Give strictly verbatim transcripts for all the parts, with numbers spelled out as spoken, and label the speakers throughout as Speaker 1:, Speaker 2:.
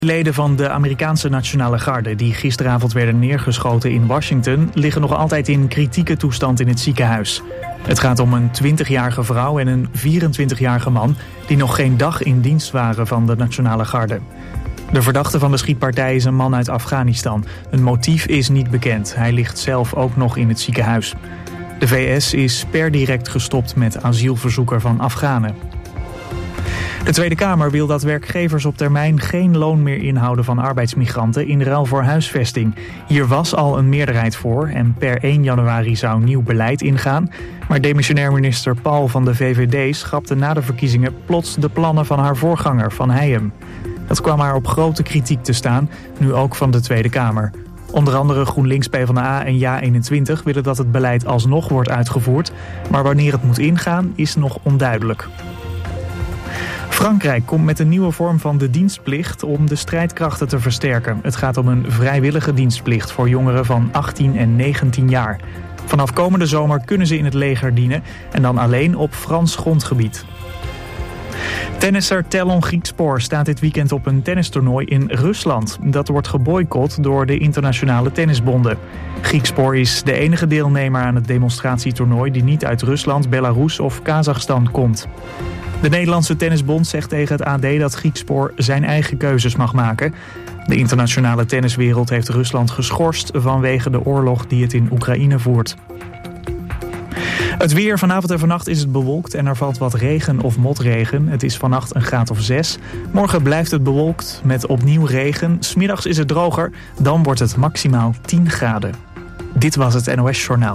Speaker 1: Leden van de Amerikaanse Nationale Garde die gisteravond werden neergeschoten in Washington liggen nog altijd in kritieke toestand in het ziekenhuis. Het gaat om een twintigjarige vrouw en een vierentwintigjarige man die nog geen dag in dienst waren van de Nationale Garde. De verdachte van de schietpartij is een man uit Afghanistan. Een motief is niet bekend. Hij ligt zelf ook nog in het ziekenhuis. De V S is per direct gestopt met asielverzoeker van Afghanen. De Tweede Kamer wil dat werkgevers op termijn geen loon meer inhouden van arbeidsmigranten in ruil voor huisvesting. Hier was al een meerderheid voor en per één januari zou nieuw beleid ingaan. Maar demissionair minister Paul van de V V D schrapte na de verkiezingen plots de plannen van haar voorganger Van Heijem. Dat kwam haar op grote kritiek te staan, nu ook van de Tweede Kamer. Onder andere GroenLinks, PvdA en Ja eenentwintig willen dat het beleid alsnog wordt uitgevoerd. Maar wanneer het moet ingaan is nog onduidelijk. Frankrijk komt met een nieuwe vorm van de dienstplicht om de strijdkrachten te versterken. Het gaat om een vrijwillige dienstplicht voor jongeren van achttien en negentien jaar. Vanaf komende zomer kunnen ze in het leger dienen en dan alleen op Frans grondgebied. Tennisser Telon Griekspoor staat dit weekend op een tennistoernooi in Rusland. Dat wordt geboycott door de internationale tennisbonden. Griekspoor is de enige deelnemer aan het demonstratietoernooi die niet uit Rusland, Belarus of Kazachstan komt. De Nederlandse Tennisbond zegt tegen het A D dat Griekspoor zijn eigen keuzes mag maken. De internationale tenniswereld heeft Rusland geschorst vanwege de oorlog die het in Oekraïne voert. Het weer, vanavond en vannacht is het bewolkt en er valt wat regen of motregen. Het is vannacht een graad of zes. Morgen blijft het bewolkt met opnieuw regen. 'S Middags is het droger, dan wordt het maximaal tien graden. Dit was het N O S Journaal.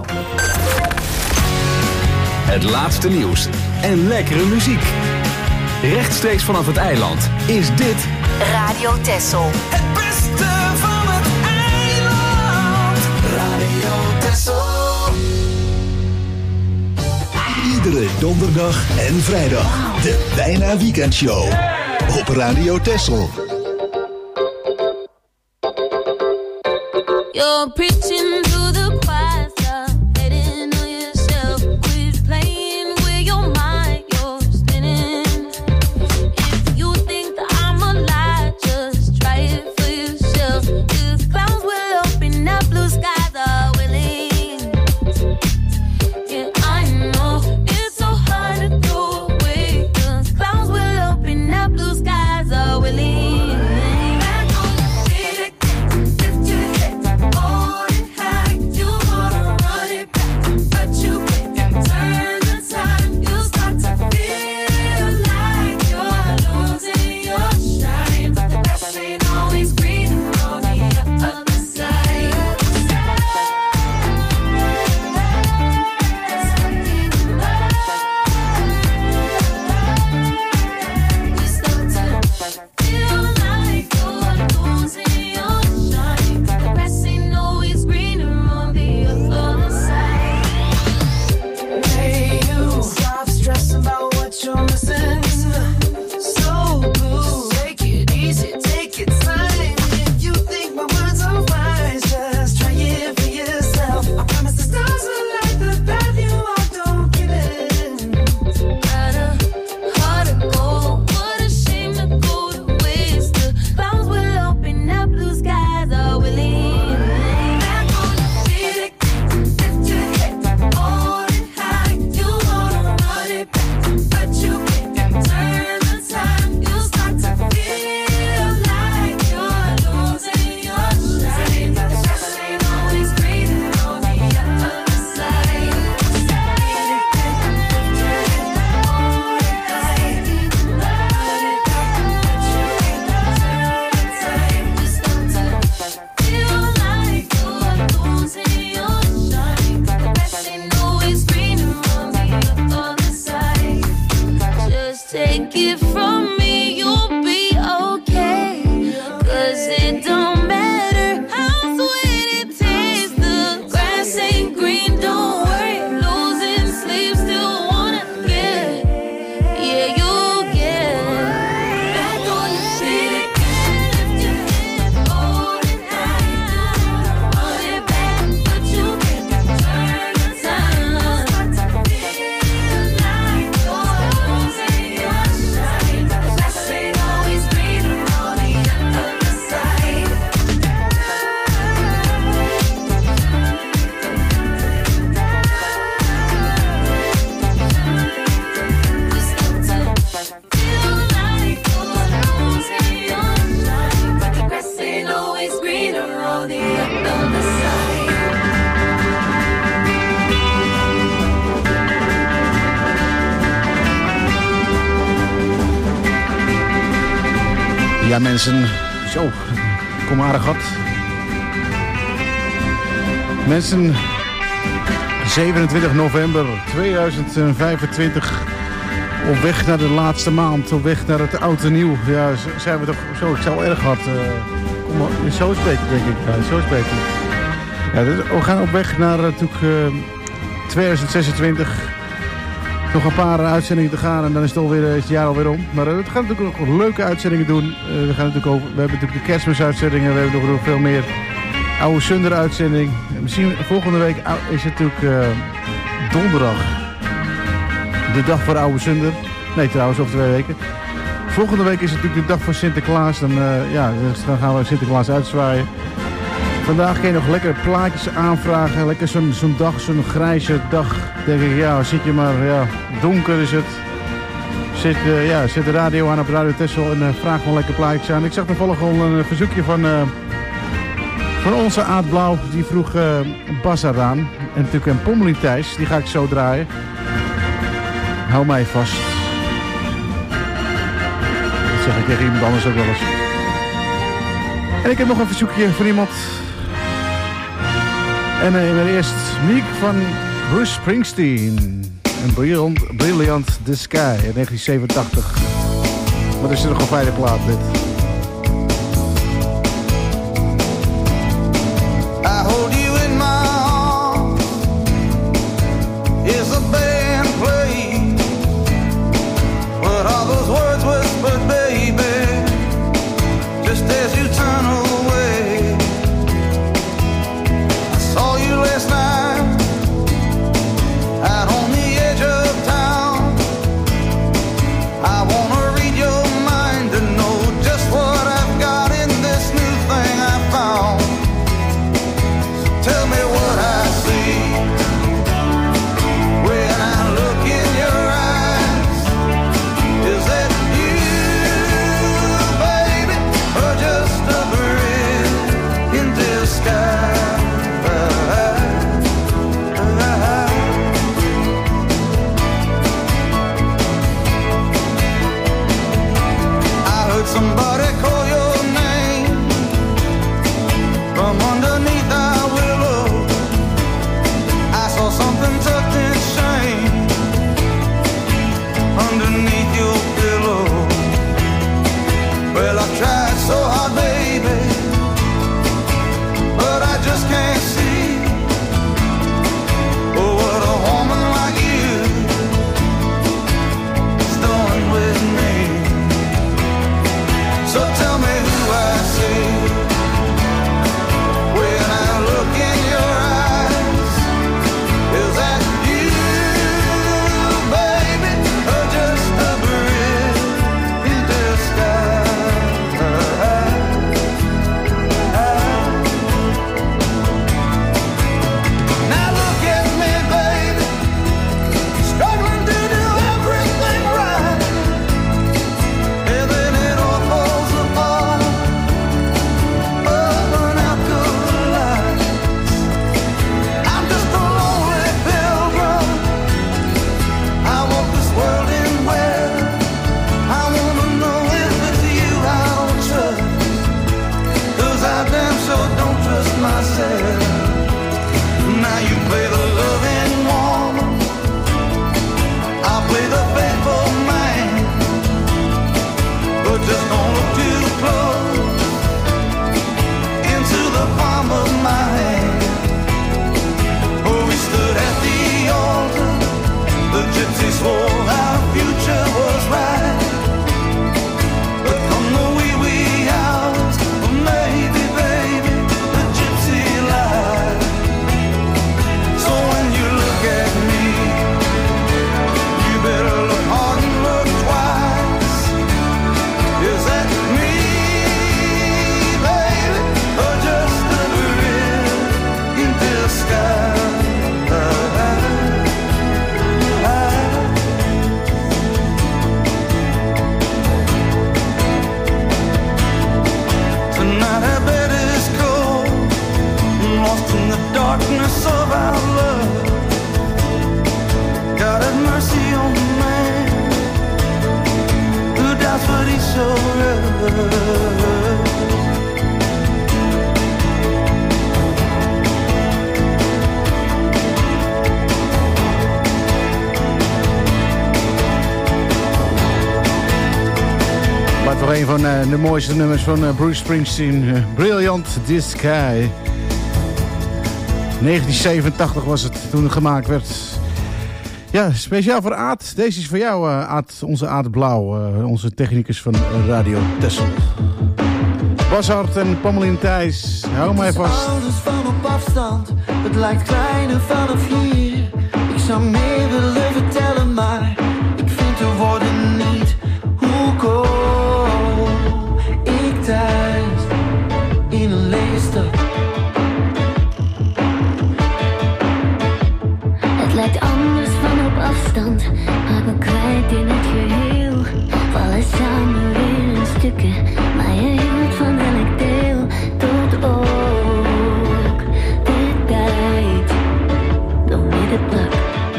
Speaker 2: Het laatste nieuws en lekkere muziek. Rechtstreeks vanaf het eiland is dit
Speaker 3: Radio Texel.
Speaker 4: Het beste van het eiland. Radio Texel.
Speaker 5: Iedere donderdag en vrijdag de Bijna Weekendshow op Radio Texel.
Speaker 6: You're preaching to the choir, stop hating on yourself. Quit playing with your mind, you're spinning. If you think that I'm a lie, just try it for yourself. The clouds will open up, blue skies are willing. Yeah, I know it's so hard to throw away. The clouds will open up, blue skies are willing. Back on the feet again, lift your head, hold it high.
Speaker 3: Ja mensen, zo, kom aardig gat. Mensen, zevenentwintig november tweeduizend vijfentwintig, op weg naar de laatste maand, op weg naar het oud en nieuw. Ja, zijn we toch zo, ik zou erg hard, uh, kom maar, zo is beter denk ik, ja, zo is beter. Ja, dus we gaan op weg naar uh, natuurlijk, uh, tweeduizend zesentwintig. Nog een paar uitzendingen te gaan en dan is het, alweer, is het jaar alweer om. Maar uh, we gaan natuurlijk nog leuke uitzendingen doen. Uh, we, gaan natuurlijk over, we hebben natuurlijk de kerstmisuitzendingen, we hebben nog, nog veel meer oude Sunder uitzending. En misschien volgende week is het natuurlijk uh, donderdag. De dag voor oude Sunder. Nee trouwens, over twee weken. Volgende week is het natuurlijk de dag voor Sinterklaas. Dan, uh, ja, dan gaan we Sinterklaas uitzwaaien. Vandaag kun je nog lekker plaatjes aanvragen. Lekker zo'n zo'n dag, zo'n grijze dag. Denk ik, ja, zit je maar, ja, donker is het. Zit, uh, ja, zet de radio aan op Radio Texel en uh, vraag gewoon lekker plaatjes aan. Ik zag toevallig al een verzoekje van, uh, van onze Aad Blauw. Die vroeg uh, Bas eraan. En natuurlijk een Pommeling Thijs, die ga ik zo draaien. Hou mij vast. Dat zeg ik tegen iemand anders ook wel eens. En ik heb nog een verzoekje van iemand. En uh, eerst muziek van Bruce Springsteen. Een Brilliant, Brilliant the Sky in negentien zevenentachtig. Wat is er nog een fijne plaat dit?
Speaker 4: I hold you in my arms. Is a band playing? What are those words whispered, baby? Just as you turn away. I saw you last night out on the edge of town. I wanna read your mind and know just what I've got in this new thing I found. So tell me what I see when I look in your eyes. Is that you, baby, or just a bird in disguise? Somebody call your name from underneath our willow. I saw something tucked in shame underneath your pillow. Well, I've tried so hard, baby, but I just can't see. Oh, what a woman like you is doing with me. So tell me who I see when I look in your eyes. Is that you, baby, or just a bird in disguise? Now look at me, baby, struggling to do everything right, and then it all falls apart. Burn out the lights. I'm just a lonely pilgrim. I walk this world in where I wanna know if it's you I'll trust. 'Cause I damn sure don't trust myself. Now you play the loving woman, I'll play the faithful man. But just don't look too close into the palm of my hand. Oh, we stood at the altar, the gypsy swore our future was right. But come the wee wee hours, well, maybe, baby, the gypsy lied. So when you look at me, you better look hard and look twice. Is that me, baby, or just a bird in disguise? Tonight our bed is cold, lost in the darkness of our love. God have mercy on the man who doubts what he so read.
Speaker 3: Blijft nog een van uh, de mooiste nummers van uh, Bruce Springsteen. Uh, Brilliant This Sky. negentien zevenentachtig was het toen het gemaakt werd. Ja, speciaal voor Aad. Deze is voor jou, uh, Aad, onze Aad Blauw. Uh, onze technicus van Radio Texel. Bashard en Pommelien Thijs. Hou mij vast.
Speaker 4: Alles van op afstand. Het lijkt kleiner vanaf hier. Ik zou meer willen vertellen, maar ik vind de woorden niet. Hoe kom ik thuis in een lege stad?
Speaker 7: Het lijkt anders van op afstand, maar we kwijt in het geheel. Vallen samen weer in stukken, maar je hield van elk deel. Tot ook de tijd door midden plak.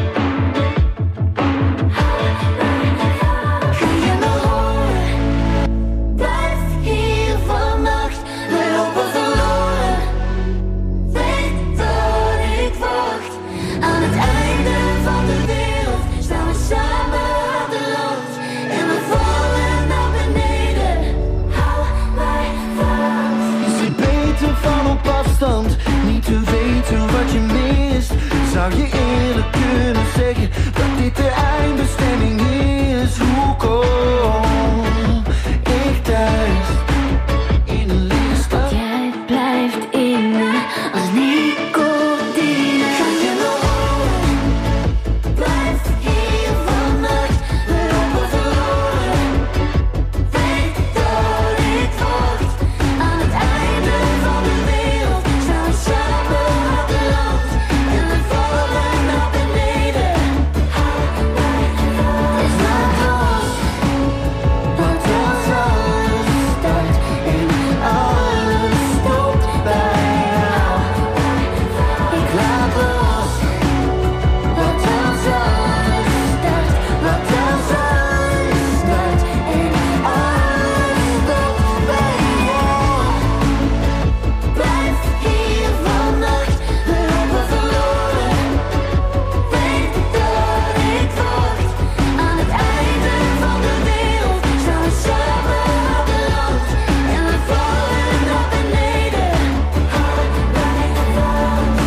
Speaker 7: Ga je nog horen? Blijf hier vannacht, we lopen verloren. Weet dat ik wacht. Aan het einde van de wereld staan we samen aan de rand. En we vallen naar beneden. Hou mij vast.
Speaker 4: Is het beter van op afstand? Niet te weten wat je mist. Zou je eerlijk kunnen zeggen dat dit de eindbestemming is? Hoe kom ik thuis in een lege stad?
Speaker 7: Jij blijft in me als nicotine.
Speaker 4: Ga je nog horen?
Speaker 7: Blijf hier vannacht, we lopen verloren. Weet dat ik wacht. Aan het einde van de wereld staan we samen aan de rand. En we vallen naar beneden. Hou mij vast. Is maar los.
Speaker 4: Wat als alles start en alles stopt bij jou? Ik laat los.
Speaker 7: Wat als alles start,
Speaker 4: Wat als alles start en alles stopt bij jou?
Speaker 7: blijf hier vannacht, we lopen verloren. Weet dat ik wacht. Aan het einde van de wereld staan we samen aan de rand. En we vallen naar beneden. Hou mij vast.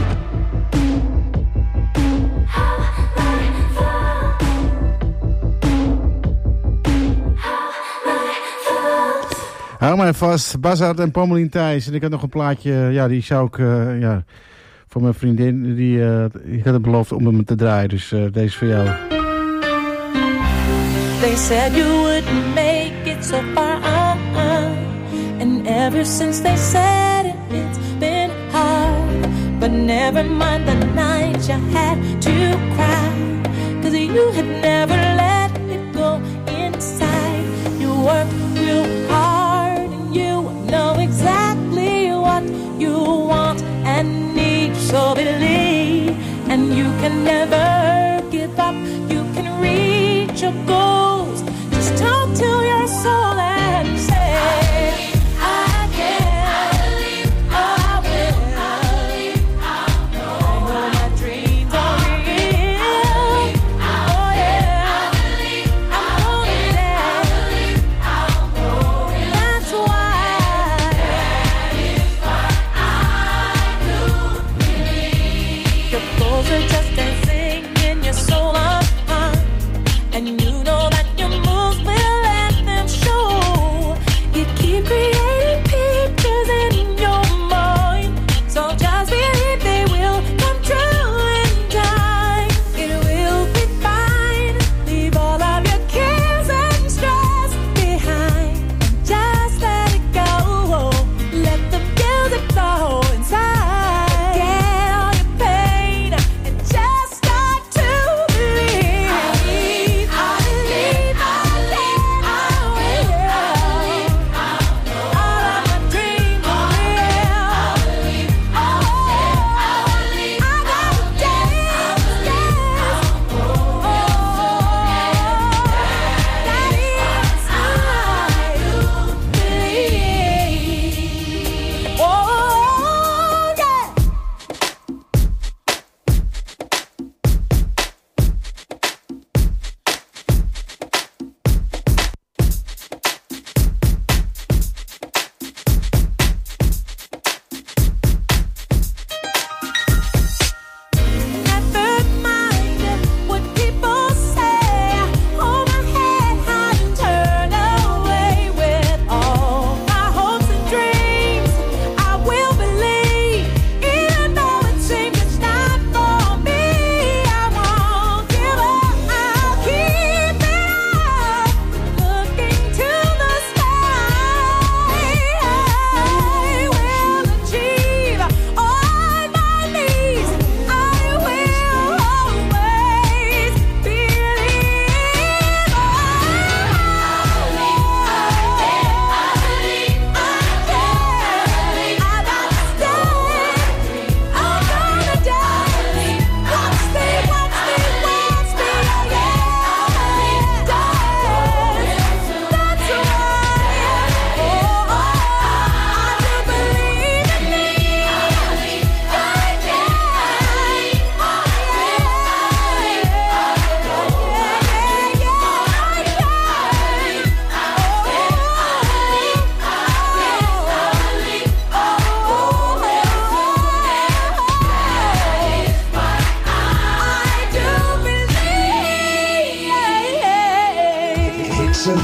Speaker 7: Hou mij vast.
Speaker 3: Hou mij vast. Bashard en Pommelien Thijs. En ik had nog een plaatje. Ja, die zou ik... Uh, ja, voor mijn vriendin. Die, uh, ik had het beloofd om hem te draaien. Dus uh, deze is voor jou.
Speaker 8: They said you wouldn't make it so far, uh-uh. And ever since they said it, it's been hard. But never mind the night you had to cry, 'cause you had never let it go inside. You worked real hard and you know exactly what you want and need. So believe, and you can never give up. You can reach your goals. Just talk to your soul and say, I can, I will, I know my dreams are real. Oh yeah, I'm going there. That's why your goals are just dancing in your soul. And you know that your moves will let them show.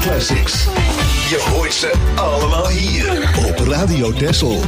Speaker 5: Classics. Je hoort ze allemaal hier op Radio Texel.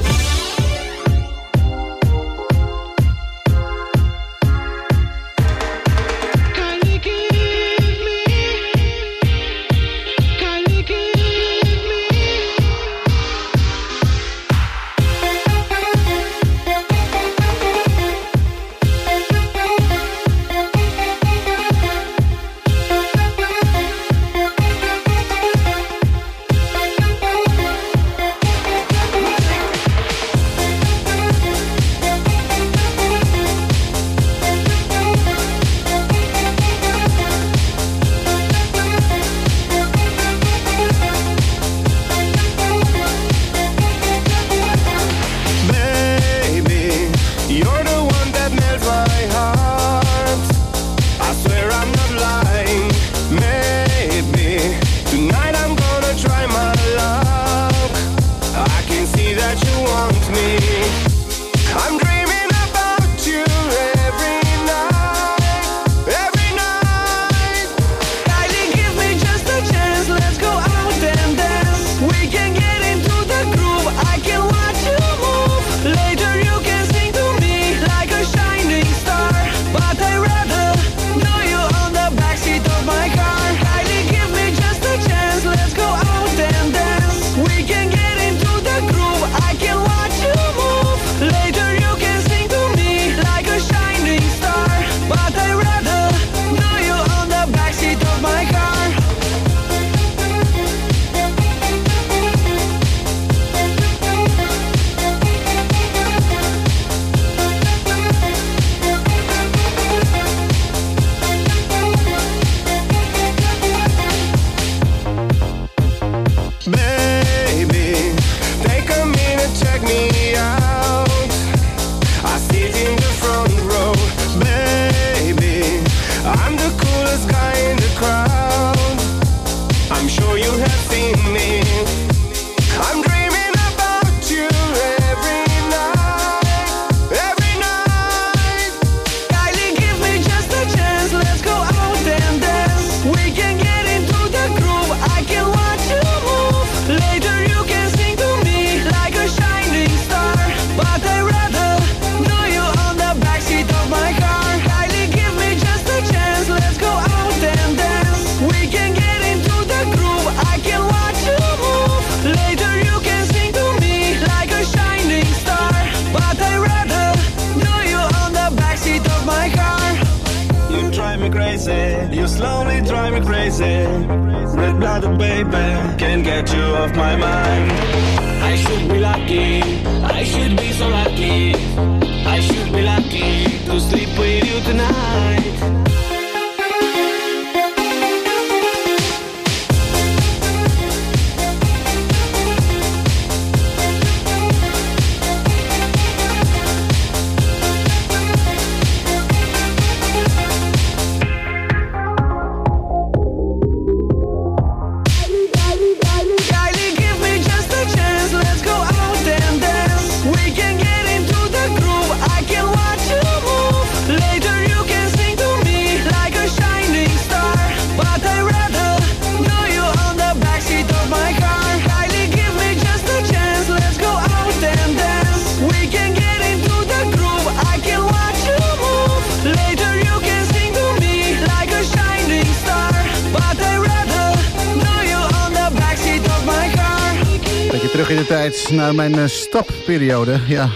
Speaker 5: Terug in de tijd naar mijn uh, stapperiode. Ja.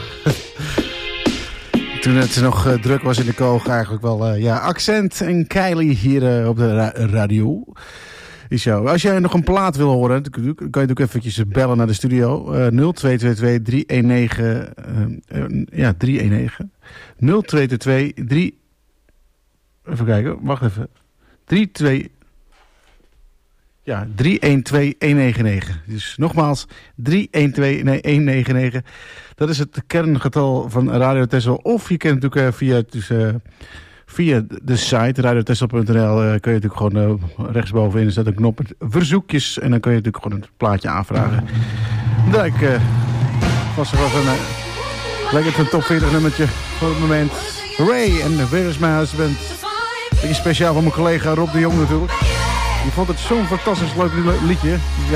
Speaker 5: Toen het nog uh, druk was in de koog, eigenlijk wel. Uh, ja, Accent en Kylie hier uh, op de ra- radio. Is jou. Als jij nog een plaat wil horen, dan kan je natuurlijk eventjes bellen naar de studio. Uh, nul twee twee twee drie een negen. Uh, uh, ja, drie een negen. nul twee twee twee drie. Even kijken, wacht even. drie twee. Ja, drie een twee een negen negen. Dus nogmaals, drie een twee een negen negen. Dat is het kerngetal van Radio Texel. Of je kunt natuurlijk uh, via, dus, uh, via de site radio texel punt n l uh, kun je natuurlijk gewoon uh, rechtsbovenin staat een knop met verzoekjes. En dan kun je natuurlijk gewoon een plaatje aanvragen. Dat ik uh, was er wel een, uh, lekker een top veertig nummertje voor het moment. Ray en Where is My Husband. Beetje speciaal voor mijn collega Rob de Jong natuurlijk.
Speaker 3: Je vond het zo'n fantastisch leuk liedje. Ja.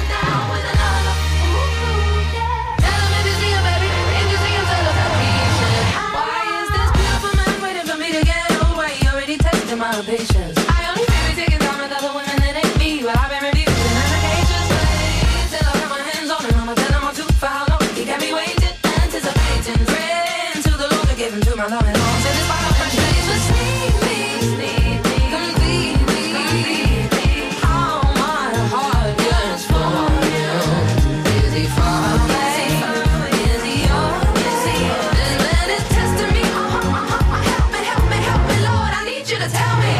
Speaker 9: Patience. I only baby taking time with other women that ain't me, but I've been refusing and I can't just wait till I got my hands on him. I'ma tell him I'm too for how long he got me waiting, anticipating, praying to the Lord to give him to my love and all. Till this bottle fresh days just sneak me, sneak me, complete me, how my heart yearns for you. Is he far away? Is he yours? Is he yours? This man is testing me. Oh, oh, oh, oh, help me, help me, help me, Lord. I need you to tell me.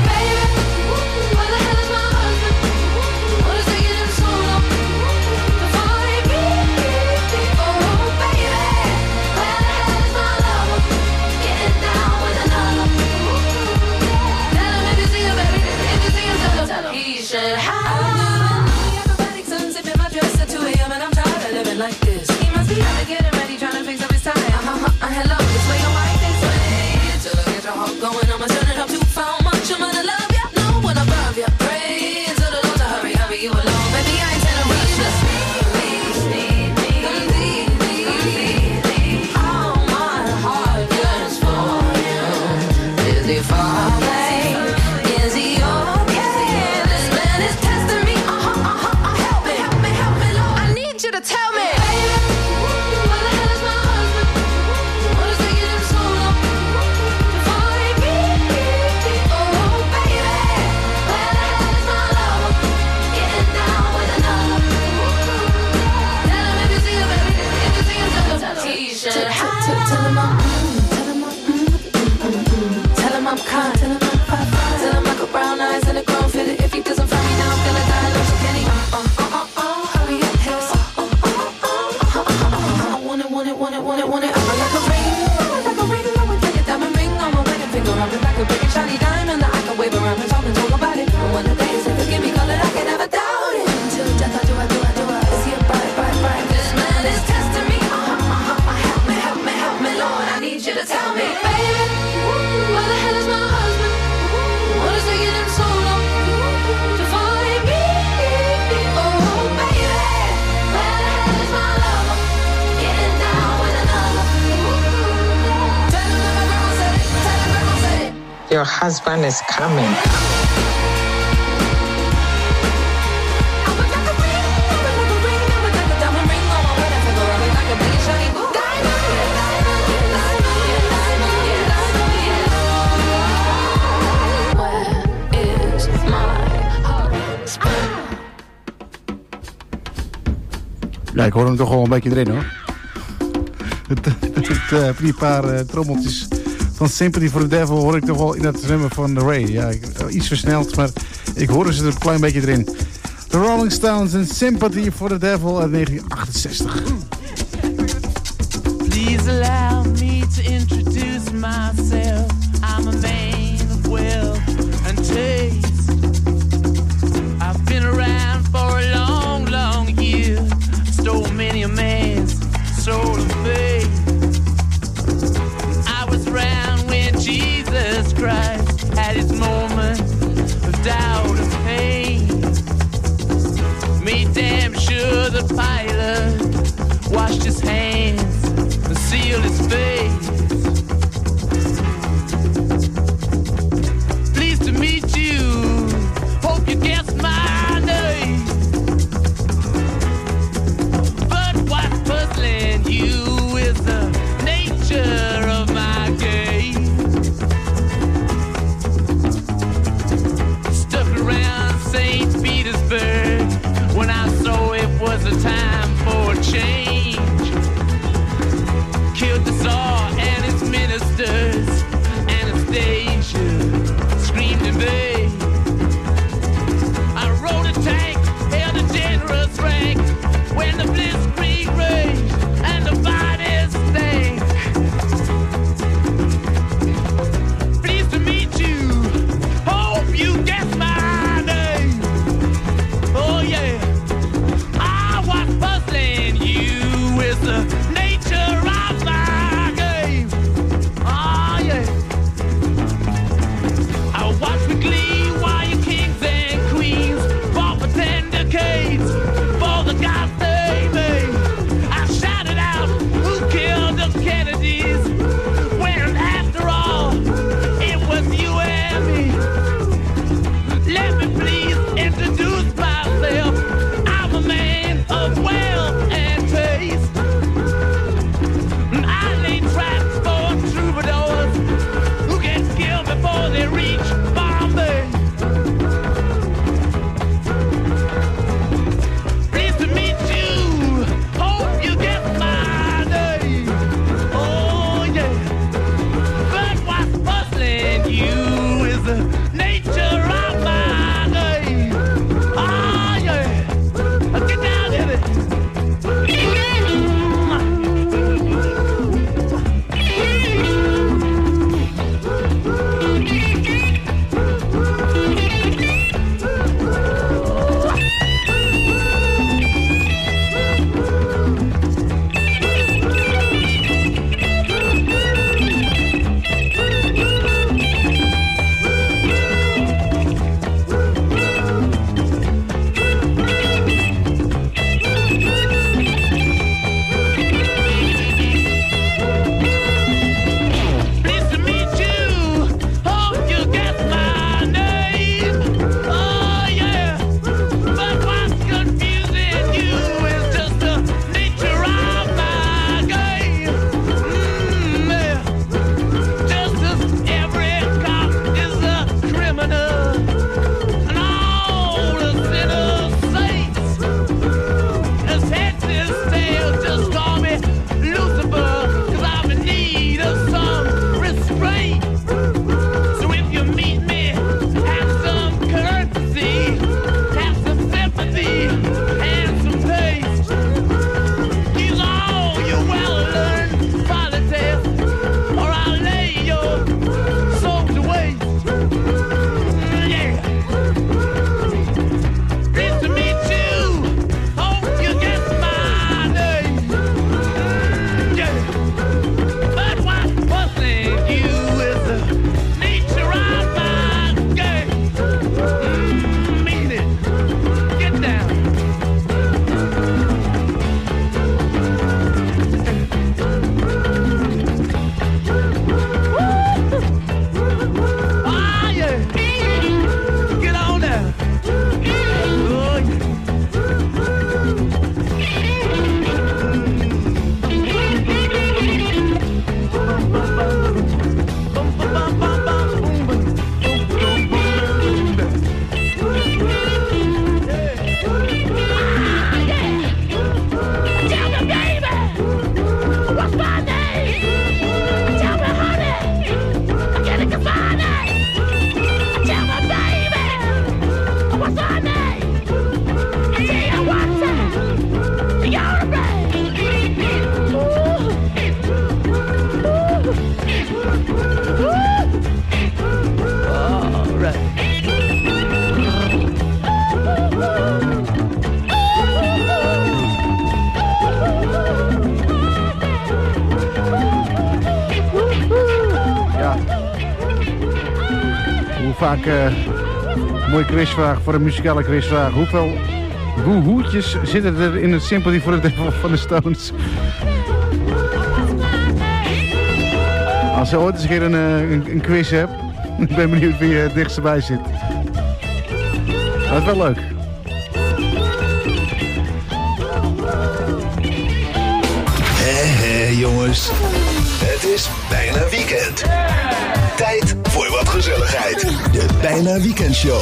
Speaker 9: Like this, he must be out to get him ready, trying to fix up his tie. Uh-huh, uh, hello, this way your wife this way. Till I get your heart going, I'ma turn it up too far. Much I'm gonna love ya, no one above ya. Pray to the Lord to hurry, hurry you along, baby. I ain't telling rush ya. Need me, need me, complete me, complete me. All my heart yearns for you. Is he far away? Is he okay? This man is testing me. Uh-huh, uh-huh, uh, help me, help me, help me, Lord. I need you to tell me.
Speaker 10: Your husband is coming.
Speaker 3: Ja, ik hoor hem toch wel een beetje erin, hoor. Het, het, het, uh, die paar uh, trommeltjes van Sympathy for the Devil hoor ik toch wel in dat nummer van Ray. Ja, ik, uh, iets versneld, maar ik hoorde ze er een klein beetje erin. The Rolling Stones en Sympathy for the Devil uit negentien achtenzestig.
Speaker 11: Please allow me to introduce myself. I'm a man of wealth and taste. I've been around for a long, long year. Stole many a man's soul of faith. I was around when Jesus Christ had his moment of doubt and pain. Made damn sure the pilot washed his hands and sealed his face. Pleased to meet you, hope you guessed my name. But what's puzzling you is the nature of my game. Stuck around Saint Petersburg when I saw it was a time for a change. Killed the Tsar and
Speaker 3: vaak uh, een mooie quizvraag voor een muzikale quizvraag. Hoeveel woehoetjes zitten er in het Sympathy for the Devil van de Stones? Als je ooit eens een keer een, een, een quiz hebt, ik ben benieuwd wie het dichtst bij zit. Dat is wel leuk.
Speaker 12: Hé, hé, jongens. Het is bijna weekend. Tijd voor wat gezelligheid. De Bijna Weekend Show.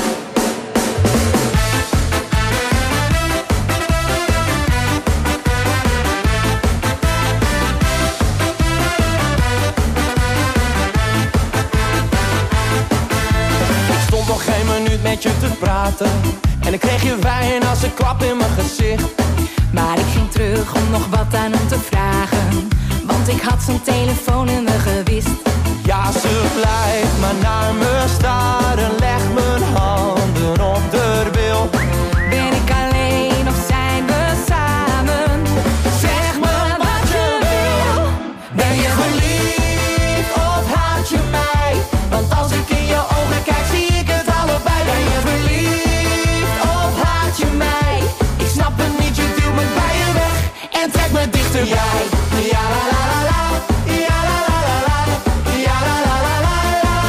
Speaker 13: Ik stond nog geen minuut met je te praten en ik kreeg je wijn als een klap in mijn gezicht.
Speaker 14: Maar ik ging terug om nog wat aan hem te vragen, want ik had zijn telefoon in mijn gewist.
Speaker 13: Ja, ze blijft maar naar me staren, leg mijn handen op de bil.
Speaker 14: Ben ik alleen of zijn we samen? Zeg me wat je wil.
Speaker 13: Ben je verliefd of haat je mij? Want als ik in je ogen kijk zie ik het allebei. Ben je verliefd of haat je mij? Ik snap het niet, je duwt me bij je weg en trek me dichterbij. Ja la la la la, ja la la la la, ja la la la la,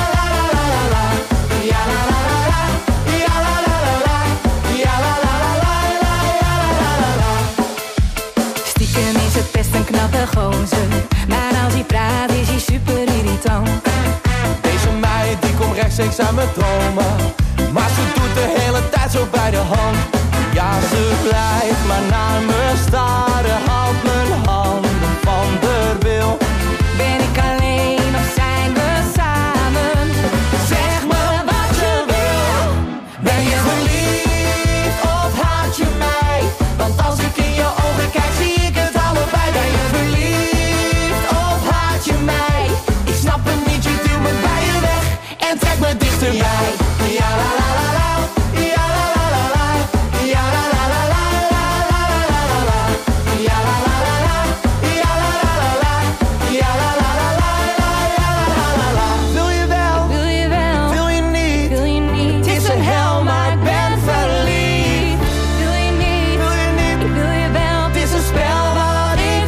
Speaker 13: ja la la la la, ja la la la la, ja la la la la, ja la la la la.
Speaker 14: Stiekem is het best een knappe gozer, maar als hij praat is hij super irritant.
Speaker 13: Deze meid die komt rechtstreeks uit mijn dromen, maar ze doet de hele tijd zo bij de hand. Ja, ze blijft maar naar me staren, houdt mijn handen van de wil.
Speaker 14: Ben ik alleen of zijn we samen? Zeg me wat je wil.
Speaker 13: Ben je verliefd of haat je mij? Want als ik in je ogen kijk zie ik het allebei. Ben je verliefd of haat je mij? Ik snap het niet, je duwt me bij je weg en trek me dichterbij. Ja la la la la, ja la la la la, ja la la la la, la la la la la, ja la la la la, ja la la la la, ja la la la la, ja la la la. Wil je wel?
Speaker 14: Wil je wel?
Speaker 13: Wil je niet?
Speaker 14: Wil je niet?
Speaker 13: Het is een hel, maar ik ben verliefd.
Speaker 14: Wil je niet?
Speaker 13: Wil je niet?
Speaker 14: Ik wil je wel.
Speaker 13: Het is een spel wat ik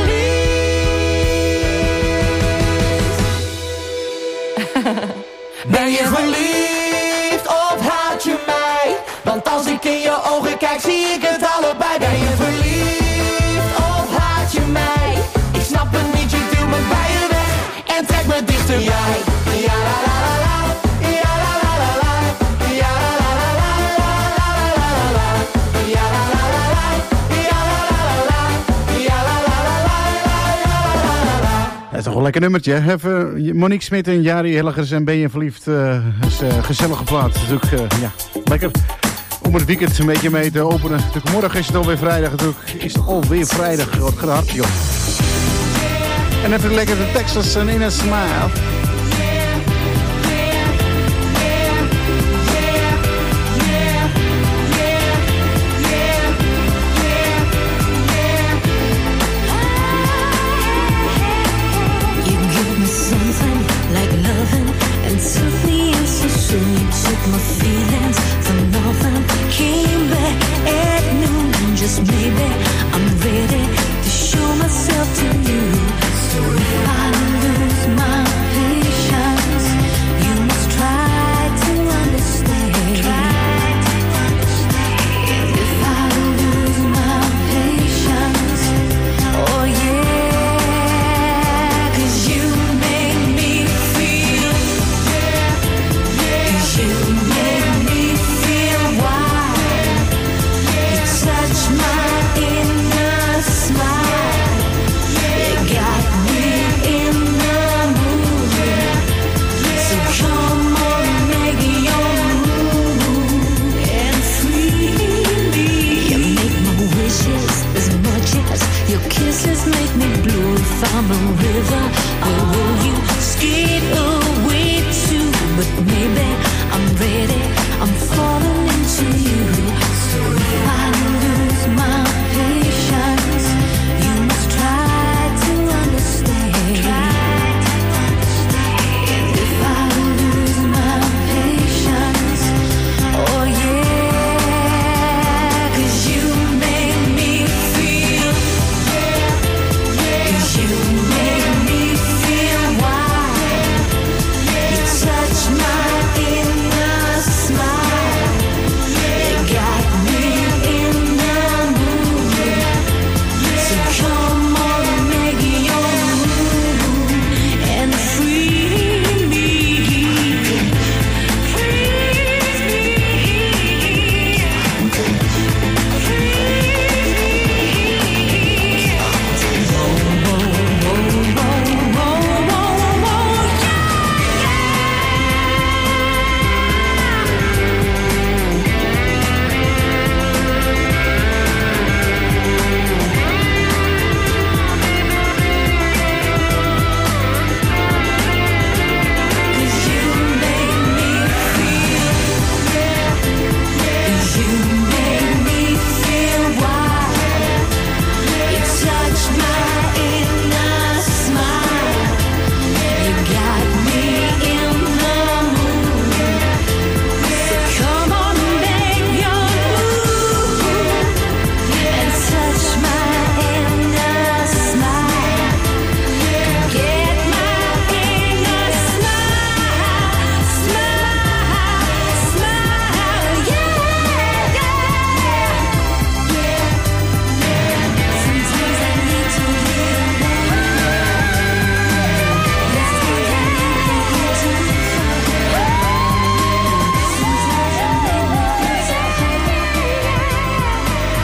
Speaker 13: verlies. Ben je verliefd of haat je mij? Want als ik in je ogen kijk zie ik het allebei. Ben je verliefd of haat je mij? Ik snap het niet, je duwt me bij je weg en trek me dichterbij. Ja la la la la, ja la la la la, ja la la la la, la la la la, ja la la la la, ja la la la la, ja la la la la, la la la la.
Speaker 3: Dat is toch wel een lekker nummertje. Even Monique Smit en Jari Hilligers en Ben je verliefd? Uh, is uh, gezellige plaat. Natuurlijk, uh, ja, lekker om het weekend een beetje mee te openen. Natuurlijk, morgen is het alweer vrijdag. Natuurlijk is het alweer vrijdag. Wat gehard, joh. En even lekker de Texas en In a Smile.
Speaker 7: Like loving and took me in so soon. You took my feelings for nothing, came back at noon. Just maybe I'm ready to show myself to you. So if I lose my patience, you must try to understand. If I lose my patience, oh yeah, 'cause you make me feel, you make me feel wild. You touch my inner smile. You got me in the mood. So come on, make your move and free me. You make my wishes as much as your kisses make me blue. If I'm a river, where will you skate away to? But maybe I'm ready, I'm falling into you. So if I lose my patience, you must try to understand. If I lose my patience,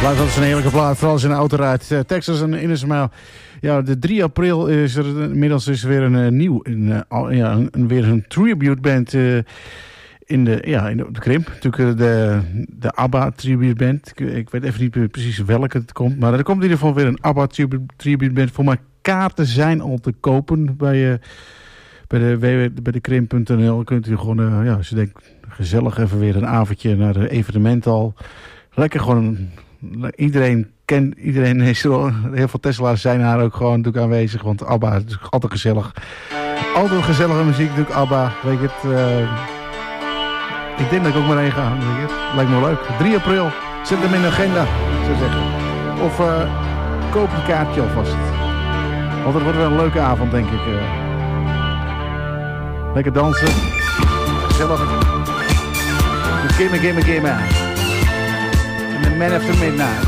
Speaker 3: Blijft altijd een heerlijke plaat, vooral als je een auto rijdt. Uh, Texas en Inner Smile. Ja, de drie april is er inmiddels is weer een uh, nieuw, een, uh, al, ja, een, een, weer een tribute band uh, in de, ja, in de, op de Krimp. Natuurlijk de, de ABBA tribute band. Ik, ik weet even niet precies welke het komt, maar er komt in ieder geval weer een ABBA tribute, tribute band. Voor mijn kaarten zijn al te kopen bij, uh, bij de bij de krimp punt n l. Kunt u gewoon, uh, ja, als je denkt, gezellig even weer een avondje naar de evenementhal. Lekker gewoon, iedereen kent, iedereen is er al, heel veel Tesla's zijn daar ook gewoon natuurlijk aanwezig, want ABBA is altijd gezellig. Altijd gezellige muziek natuurlijk, ABBA, weet je het. Uh, ik denk dat ik ook maar heen ga, weet je het. Lijkt me wel leuk. drie april, zet hem in de agenda, zou zeggen. Of uh, koop je kaartje alvast. Want het wordt wel een leuke avond, denk ik. Uh. Lekker dansen, gezellig. Gimme, gimme, gimme. And the Man After Midnight.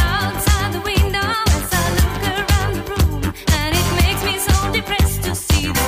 Speaker 6: See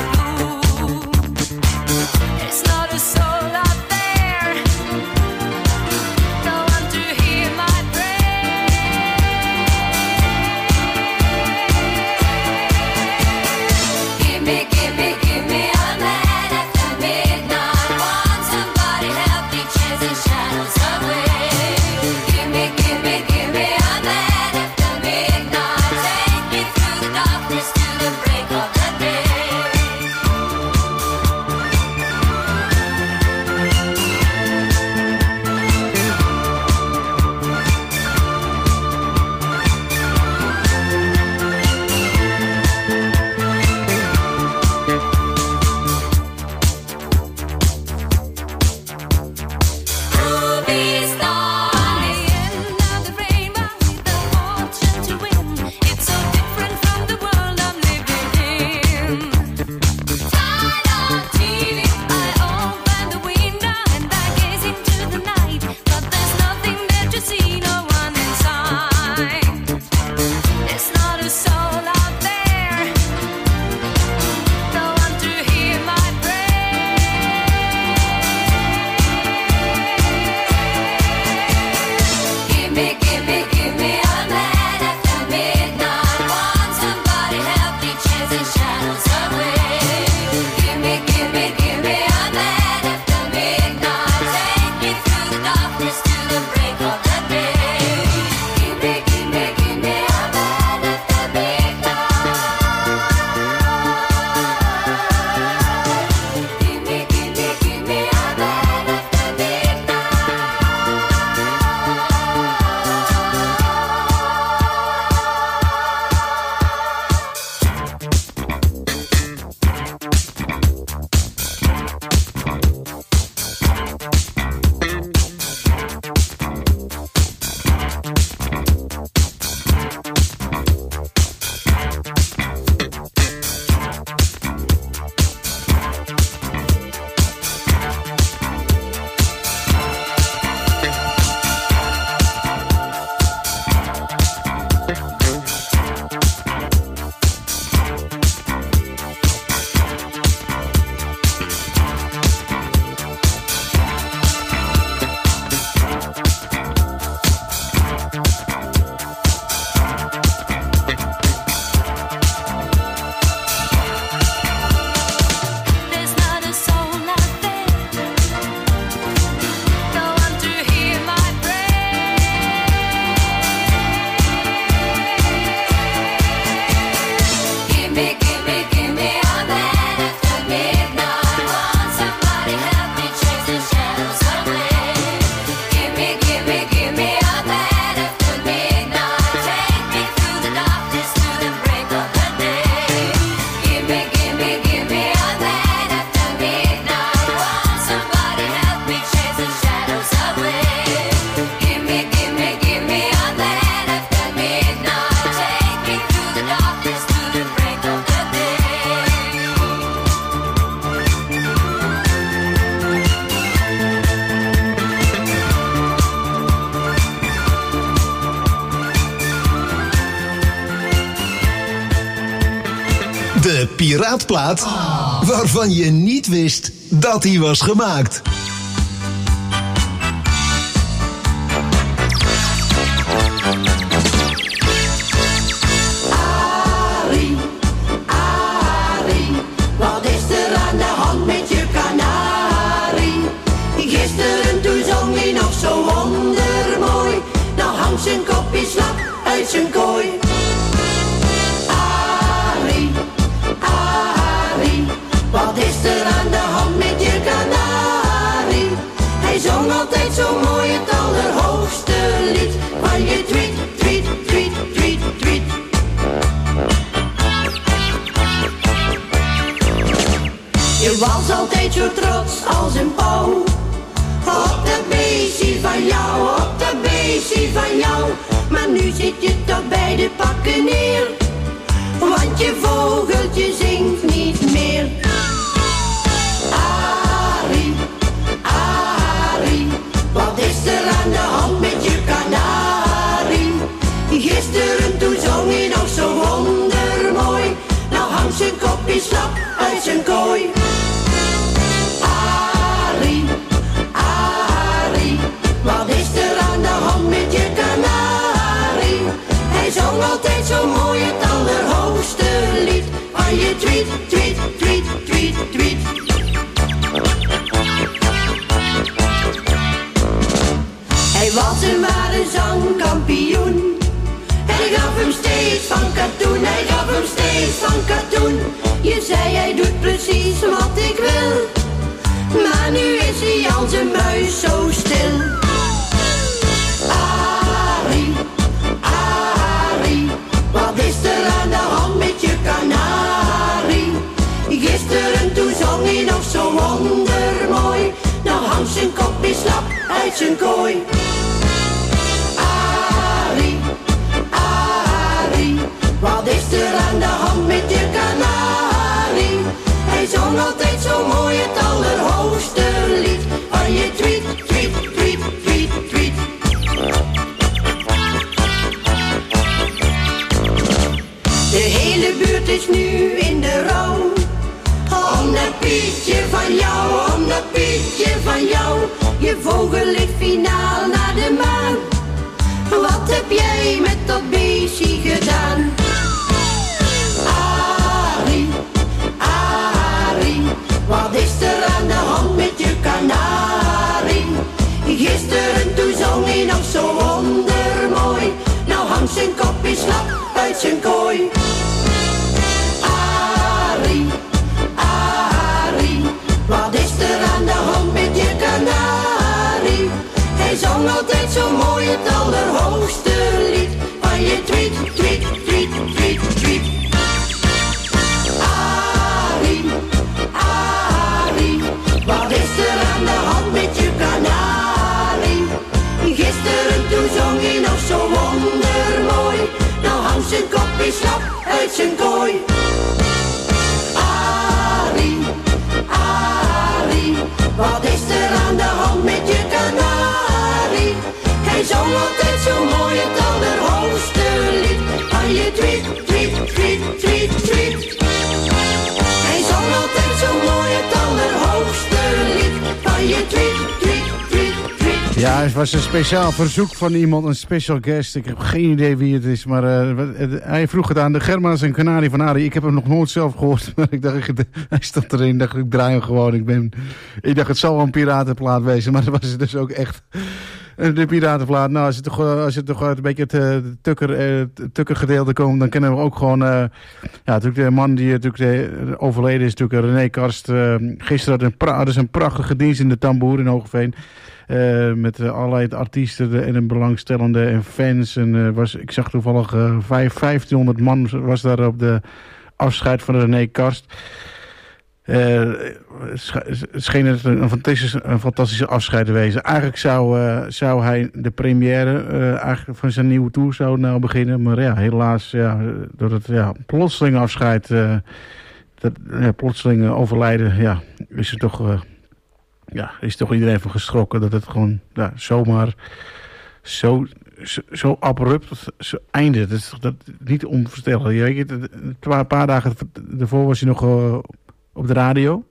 Speaker 12: piraatplaat waarvan je niet wist dat hij was gemaakt.
Speaker 15: Arie, Arie, wat is er aan de hand met je kanarie? Gisteren toen zong hij nog zo wondermooi, nou hangt zijn kopje slap uit zijn kooi. Arie, Arie, wat is er aan de hand met je kanarie? Hij zong altijd zo mooi het allerhoogste lied van je tweet, tweet, tweet, tweet, tweet. Je was altijd zo trots als een pauw op dat beestje van jou, op dat beestje van jou. Maar nu zit je toch bij de pakken neer, want je vogeltje zingt niet meer. Arie, Arie, wat is er aan de hand met je kanarie? Gisteren toen zong hij nog zo wondermooi, nou hangt zijn kopje slap uit zijn kooi. Arie, Arie, wat is er aan de hand met je kanarie? Hij zong altijd zo mooi het allerhoogste lied van je tweet, tweet, tweet, tweet, tweet. Hij was een ware zangkampioen. Hij gaf hem steeds van katoen, hij gaf hem steeds van katoen. Je zei hij doet precies wat ik wil, maar nu is hij als een muis zo stil. Arie, Arie, wat is er aan de hand met je kanarie? Gisteren toen zong hij nog zo wondermooi, nou hangt zijn kopje slap uit zijn kooi. Arie, Arie, wat is er aan de hand met je kanarie? Hij zong altijd zo mooi het allerhoogste lied van je tweet, tweet, tweet, tweet, tweet. De hele buurt is nu in de rouw, om dat Pietje van jou, om dat Pietje van jou. Je vogel ligt finaal naar de maan. Wat heb jij met dat beestje gedaan? Arie, Arie, wat is er aan de hand met je kanarie? Gisteren toen zong hij nog zo wondermooi, nou hangt zijn kopje slap uit zijn kooi. Arie, Arie, wat is er aan de hand met je kanarie? Hij zong altijd zo mooi het allerhoogste lied van je tweet, tweet, tweet, tweet, tweet. Arie, Arie, wat is er aan de hand met je kanarie? Gisteren toen zong hij nog zo wondermooi, nou hangt zijn kopje slap uit zijn kooi. Arie, Arie, wat is er aan de hand met je kanarie? Hij zong altijd zo mooi het allerhoogste lied van je tweet, tweet, tweet, tweet, tweet. Hij zong altijd zo mooi het allerhoogste lied van je tweet, tweet, tweet, tweet.
Speaker 3: Ja, het was een speciaal verzoek van iemand, een special guest. Ik heb geen idee wie het is, maar uh, wat, uh, hij vroeg het aan de Germa's en Canarie van Arie. Ik heb hem nog nooit zelf gehoord, maar ik dacht, ik, hij stond erin, dacht ik draai hem gewoon. Ik, ben, ik dacht, het zal wel een piratenplaat wezen, maar dat was het dus ook echt. De piratenplaat, nou als het toch, als het toch een beetje het uh, tukker, uh, tukker gedeelte komt, dan kennen we ook gewoon, uh, ja natuurlijk de man die natuurlijk de, overleden is, natuurlijk René Karst. Uh, gisteren had een, pra- hadden ze een prachtige dienst in de Tamboer in Hoogeveen. Uh, met uh, allerlei artiesten en een belangstellende en fans. En uh, was, ik zag toevallig uh, vijftienhonderd man was daar op de afscheid van René Karst. Uh, scheen het een fantastische, een fantastische afscheid te wezen. Eigenlijk zou, uh, zou hij de première uh, eigenlijk van zijn nieuwe tour zou nou beginnen. Maar ja, helaas, ja, door het ja, plotseling afscheid, uh, dat, ja, plotseling uh, overlijden, ja, is er toch, uh, ja, is toch iedereen van geschrokken dat het gewoon ja, zomaar zo zo, zo abrupt, zo einde. Dat is toch dat, niet om te vertellen. Je weet, een paar, paar dagen daarvoor was hij nog uh, op de radio.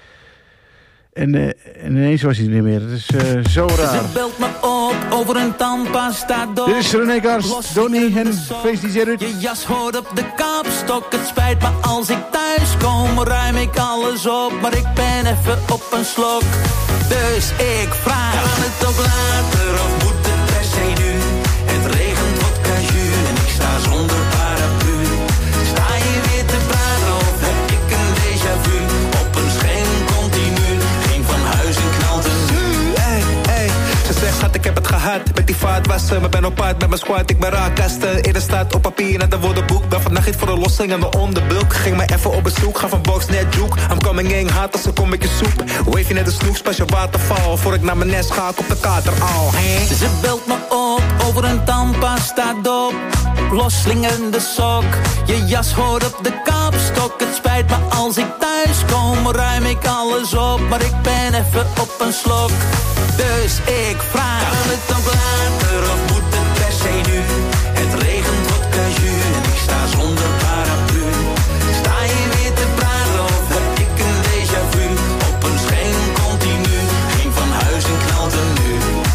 Speaker 3: En, uh, en ineens was hij er niet meer. Dat is uh, zo raar.
Speaker 11: Ze belt me op over een tandpasta door.
Speaker 3: Dit is René Kars, Donnie en Face D J Rut.
Speaker 11: Je jas hoort op de kapstok. Het spijt me als ik thuis kom. Ruim ik alles op, maar ik ben even op een slok. Dus ik vraag, kan het ook later of moet het per se nu? Het regent wat caju en ik sta zonder paraplu. Sta je weer te praten of heb ik een déjà vu? Op een scheen continu, geen van huis en knalt een nu.
Speaker 16: Hey, hey, ze zegt schat ik heb het gehad met die vaatwasser. Maar ben op pad met mijn squad, ik ben raakkasten. Eerder staat op papier naar de woordenboek. Ben vannacht niet voor de lossing aan de onderbulk. Ging maar even op bezoek, ga van box net juke. I'm coming in hard als een kommetje soep. Wave net een snoek, special waterval. Voor ik naar mijn nest ga, ik op de kater al. Hey.
Speaker 11: Ze belt me op over een tandpasta dop. Losslingende sok. Je jas hoort op de kapstok. Het spijt me als ik thuis kom. Ruim ik alles op, maar ik ben even op een slok. Dus ik vraag, kan het ook later of moet het per se nu? Het regent wat caju en ik sta zonder paraplu. Sta je weer te praten of heb ik een déjà vu? Op een scheen continu, ging van huis en knalt er nu.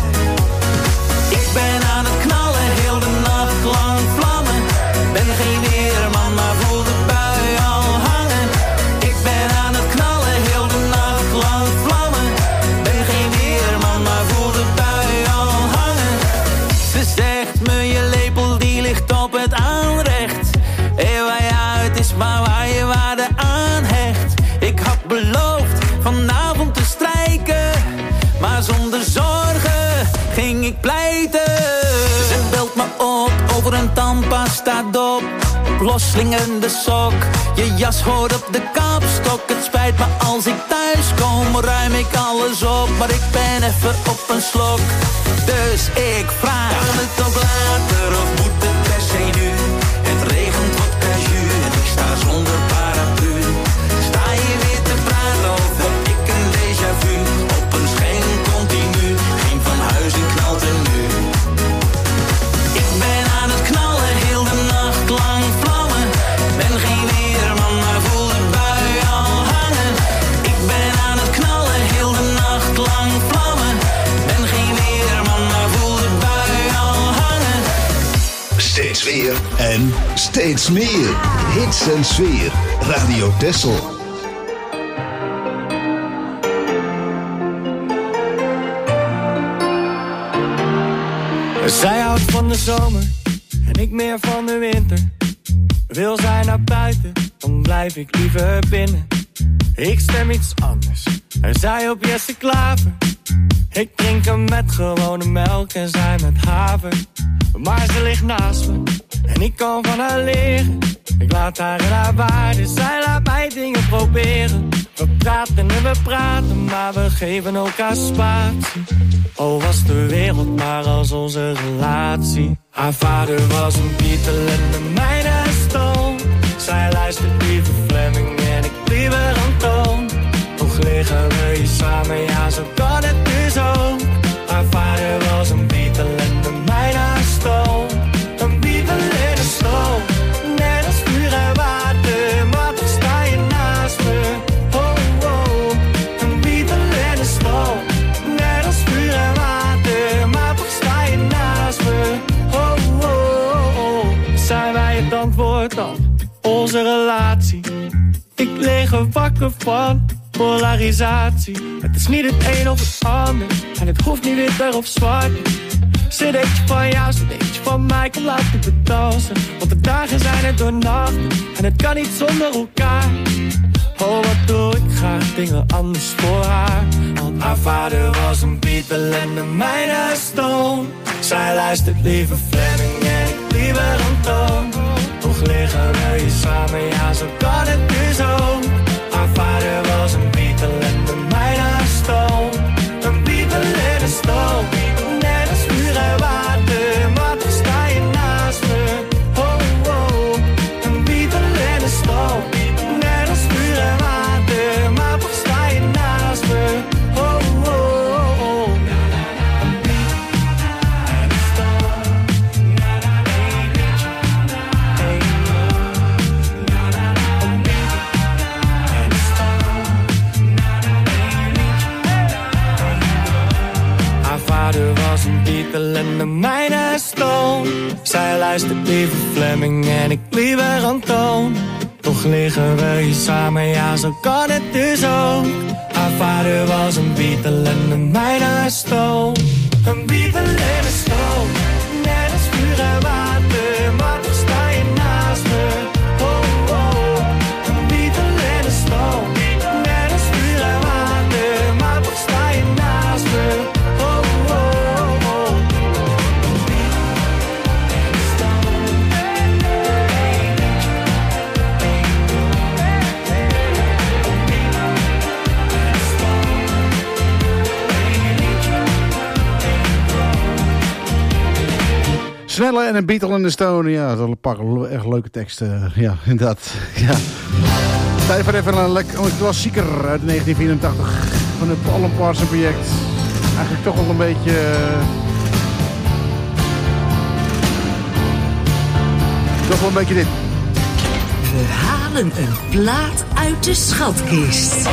Speaker 11: Ik ben aan het knallen, heel de nacht lang vlammen. Ben geen weerman, maar voel de bui al hangen. Ik ben aan het knallen, heel de nacht lang vlammen. Ben geen weerman, maar voel de bui al hangen. Ze zegt me, je lepel die ligt op het aanrecht. Hé, waar je uit is, maar waar je waarde aan hecht. Ik had beloofd vanavond te strijken, maar zonder zorgen ging ik pleiten. Ze belt me op over een tandpasta dop. Losslingende sok. Je jas hoort op de kapstok. Het spijt me als ik thuis kom. Ruim ik alles op, maar ik ben even op een slok. Dus ik vraag, kan het ook later of moet het per se nu? Het regent wat caju en ik sta zonder paraplu. Sta je weer te praten of heb ik een déjà vu? Op een scheen continu, ging van huis en knalt er nu. Ik ben aan het knallen, heel de nacht lang vlammen. Ben geen weerman, maar voel de bui al hangen. Ik ben aan het knallen, heel de nacht lang vlammen. Ben geen weerman, maar voel de bui al hangen.
Speaker 12: Steeds weer en steeds meer. Hits en sfeer. Radio Texel.
Speaker 17: Zij houdt van de zomer en ik meer van de winter. Wil zij naar buiten, dan blijf ik liever binnen. Ik stem iets anders en zij op Jesse Klaver. Ik drink hem met gewone melk en zij met haver. Maar ze ligt naast me en ik kan van haar leren. Ik laat haar in haar waarde, zij laat mij dingen proberen. We praten en we praten, maar we geven elkaar spatie. Oh, was de wereld maar als onze relatie. Haar vader was een Beatle en de mijne een Stone. Zij luistert liever Fleming en ik liever Antoon. Toch liggen we hier samen, ja zo kan het dus ook. Haar vader was een Beatle en de mijne een Stone. Een Beatle en een Stone, net als vuur en water. Maar toch sta je naast me, oh oh. Een Beatle en een Stone, net als vuur en water. Maar toch sta je naast me, oh oh oh. Zijn wij het antwoord op onze relatie? Ik lig er wakker van polarisatie. Het is niet het een of het ander en het hoeft niet wit of zwart. Cd'tje van jou, cd'tje van mij, kom laten we dansen. Want de dagen zijn er door nachten en het kan niet zonder elkaar. Oh, wat doe ik graag dingen anders voor haar. Want haar vader was een Beatle en de mijne een Stone. Zij luistert liever Fleming en ik liever Antoon. Toch liggen we hier samen, ja zo kan het dus ook. Haar vader was een Beatle en de mijne een Stone. Een Beatle en een Stone, net als vuur en water. Maar toch sta je naast me, oh oh. Een Beatle en een Stone, net als vuur en water. Maar toch sta je naast me, oh oh oh. Een Beatle en een Stone. was een Beatle en de mijne Stone. Zij luistert liever Fleming en ik liever Antoon. Toch liggen we hier samen, ja zo kan het dus ook. Haar vader was een Beatle en de mijne Stone. Een Beatle en een Stone, net als vuur en water, maar toch sta je naast me. Oh, oh, een Beatle en een Stone, net als vuur en water, maar toch sta je naast me. Oh, oh, oh. Een Beatle en een Stone.
Speaker 3: Snelle en een Beatle en de Stone. Ja, dat is een paar le- echt leuke teksten. Ja, inderdaad. Ja. Tijd voor even een, lek- een klassieker uit negentien vierentachtig. Van het Alan Parsons project. Eigenlijk toch wel een beetje... Uh... Toch wel een beetje dit.
Speaker 18: We halen een plaat uit de schatkist.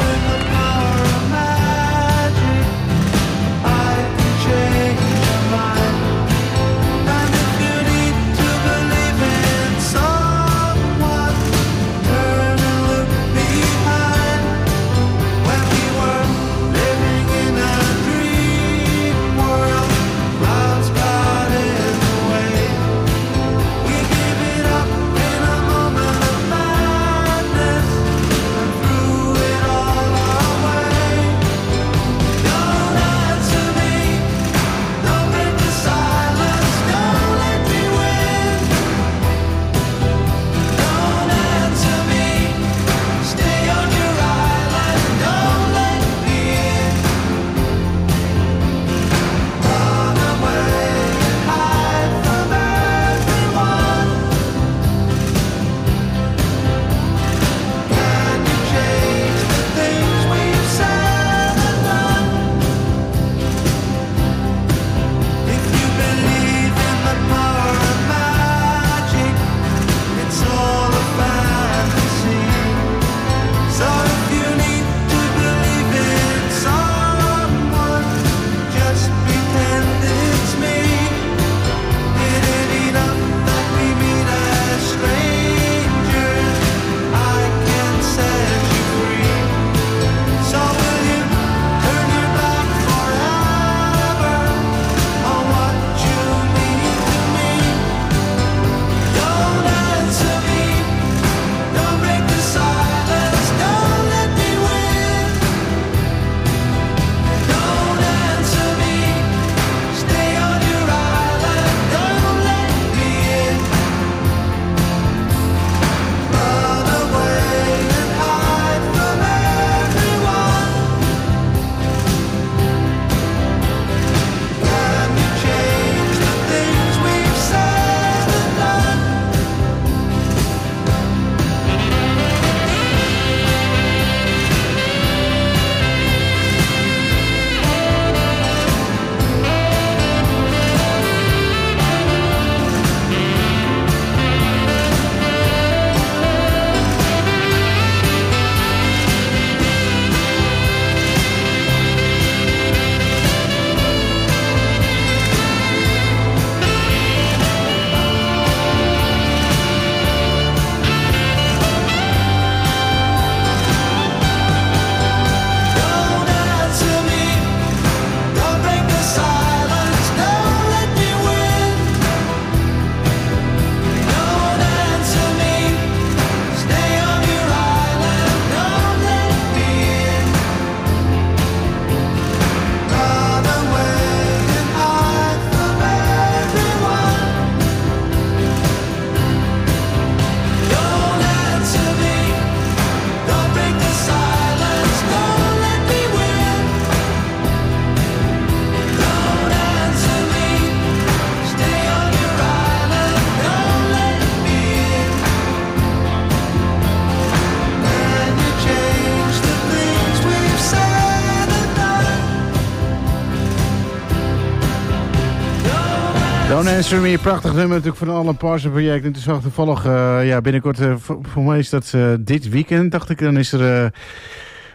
Speaker 3: Don't Answer Me, prachtig nummer natuurlijk van Alan Parsons project. En het is wel toevallig, uh, ja, binnenkort, uh, voor, voor mij is dat uh, dit weekend, dacht ik, dan is er uh,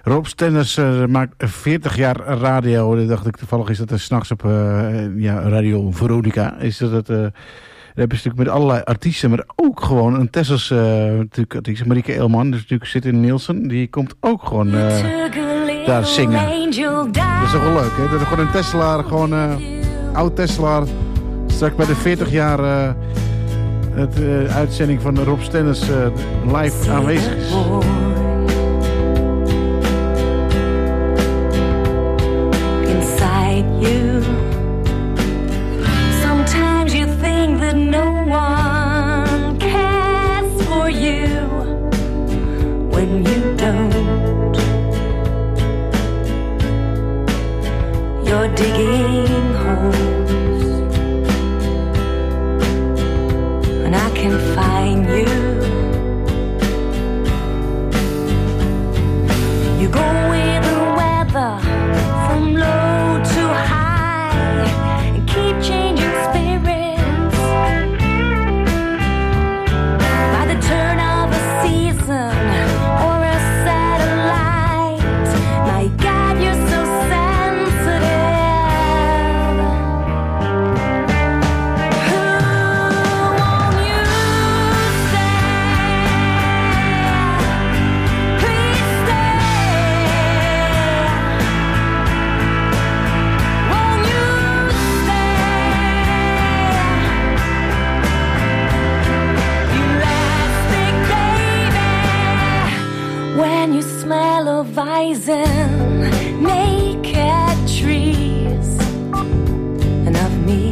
Speaker 3: Rob Stenders uh, maakt veertig jaar radio. Dat dacht ik toevallig is dat er 's nachts op uh, ja, Radio Veronica. Is dat het... Uh, daar hebben ze natuurlijk met allerlei artiesten, maar ook gewoon een Tessels uh, natuurlijk artiest. Marieke Eelman, dus natuurlijk zit in Nielsen. Die komt ook gewoon uh, daar zingen. Dat is toch wel leuk, hè? Dat er gewoon een Tesselaar, gewoon uh, oud Tesselaar, straks bij de veertig jaar uh, het uh, uitzending van Rob Stenders uh, live aanwezig is.
Speaker 6: Inside you, sometimes you think that no one cares for you when you don't. You're digging holes, and I can find you. You go with the weather from low to high and keep changing spirits. By the turn of a season or a satellite, my God, you're so sensitive. Who won't you stay? Please stay. Won't you stay? Elastic baby, when you smell of Weizen, naked trees, and of me.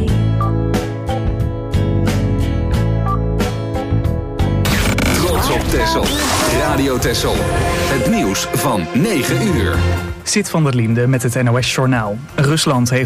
Speaker 2: Trots op Texel. Radio Texel. Het nieuws van negen uur.
Speaker 1: Zit van der Linde met het N O S Journaal. Rusland heeft